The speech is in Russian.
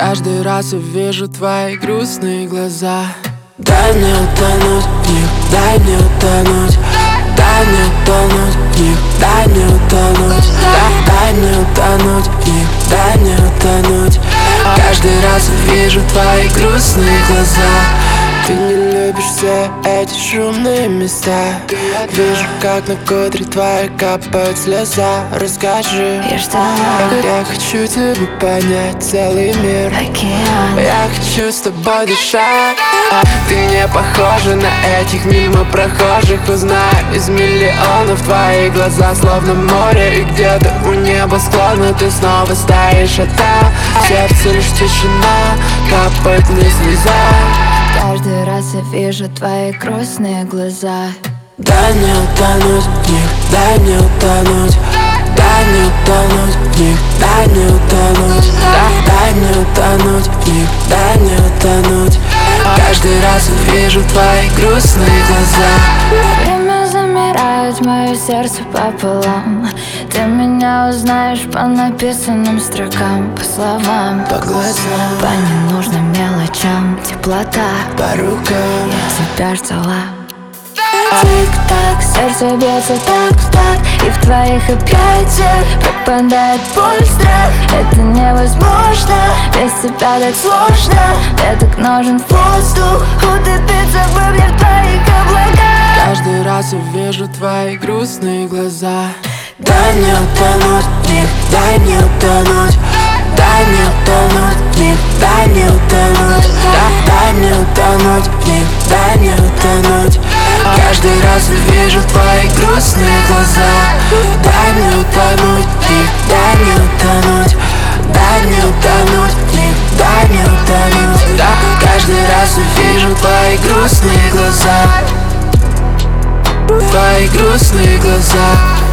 Каждый раз я вижу твои грустные глаза. Дай мне утонуть в них, дай мне утонуть. Дай мне утонуть в них, дай мне утонуть. Дай мне утонуть в них, дай мне утонуть. Каждый раз я вижу твои грустные глаза. Ты не любишь все эти шумные места. Вижу, как на кудре твоей капает слеза. Расскажи, я хочу тебя понять, целый мир. Я хочу с тобой дышать. Ты не похожа на этих мимо прохожих. Узнаю из миллионов твои глаза, словно море. И где-то у небосклона ты снова стоишь, а там в сердце лишь тишина, капает мне слеза. Каждый раз я вижу твои грустные глаза. Дай мне утонуть в них, дай мне утонуть. Дай мне утонуть в них, дай мне утонуть. Дай мне утонуть в них, дай мне утонуть. Каждый раз я вижу твои грустные глаза. Время замирает, мое сердце пополам. Ты меня узнаешь по написанным строкам, по словам, По глазам, по ненужным мелочам. Теплота по рукам. Я тебя ждала. Тик-так, сердце бьется так-так, и в твоих объятиях попадает боль, страх. Это невозможно, без тебя так сложно. Мне так нужен воздух, утопиться бы мне в твоих облаках. Каждый раз я вижу твои грустные глаза. Дай мне утонуть в них, дай мне утонуть. Дай мне утонуть в них, дай мне утонуть. Дай мне утонуть в них, дай мне утонуть. Каждый раз я вижу твои грустные глаза. Дай мне утонуть в них, дай мне утонуть. Дай мне утонуть в них, дай мне утонуть. Каждый раз я вижу твои грустные глаза. Твои грустные глаза.